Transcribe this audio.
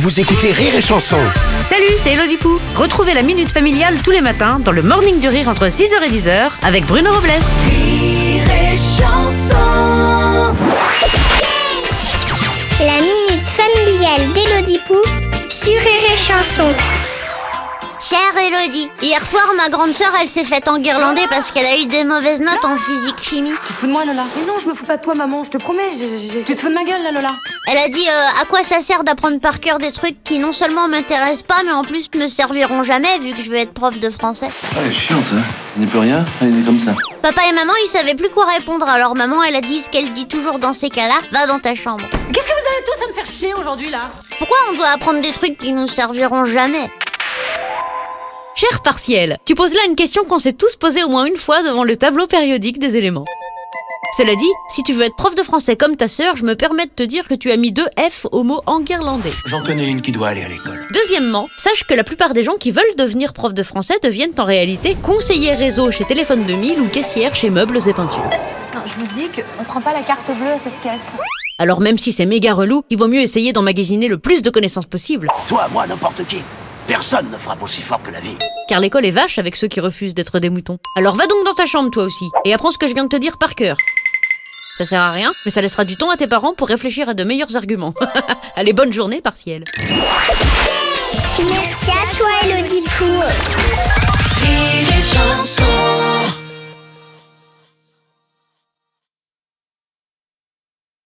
Vous écoutez Rire et Chanson. Salut, c'est Elodie Pou. Retrouvez la Minute Familiale tous les matins dans le Morning du Rire entre 6h et 10h avec Bruno Robles. Rire et Chanson. La Minute Familiale d'Elodie Pou sur Rire et Chanson. Chère Elodie, hier soir ma grande sœur elle s'est faite enguirlander parce qu'elle a eu des mauvaises notes en physique-chimie. Tu te fous de moi, Lola? Mais non, je me fous pas de toi, maman, je te promets. Tu te fous de ma gueule, là, Lola? Elle a dit à quoi ça sert d'apprendre par cœur des trucs qui non seulement m'intéressent pas mais en plus me serviront jamais vu que je vais être prof de français. Ah, elle est chiante, hein. Elle n'est plus rien, elle est comme ça. Papa et maman ils savaient plus quoi répondre, alors maman elle a dit ce qu'elle dit toujours dans ces cas-là, va dans ta chambre. Qu'est-ce que vous avez tous à me faire chier aujourd'hui, là? Pourquoi on doit apprendre des trucs qui nous serviront jamais? Cher partiel, tu poses là une question qu'on s'est tous posée au moins une fois devant le tableau périodique des éléments. Cela dit, si tu veux être prof de français comme ta sœur, je me permets de te dire que tu as mis 2 F au mot enguirlandé. J'en connais une qui doit aller à l'école. Deuxièmement, sache que la plupart des gens qui veulent devenir prof de français deviennent en réalité conseillers réseau chez Téléphone 2000 ou caissière chez Meubles et Peintures. Non, je vous dis qu'on prend pas la carte bleue à cette caisse. Alors même si c'est méga relou, il vaut mieux essayer d'emmagasiner le plus de connaissances possible. Toi, moi, n'importe qui. Personne ne frappe aussi fort que la vie. Car l'école est vache avec ceux qui refusent d'être des moutons. Alors va donc dans ta chambre toi aussi, et apprends ce que je viens de te dire par cœur. Ça sert à rien, mais ça laissera du temps à tes parents pour réfléchir à de meilleurs arguments. Allez, bonne journée, partiel. Merci à toi, Elodie Pou.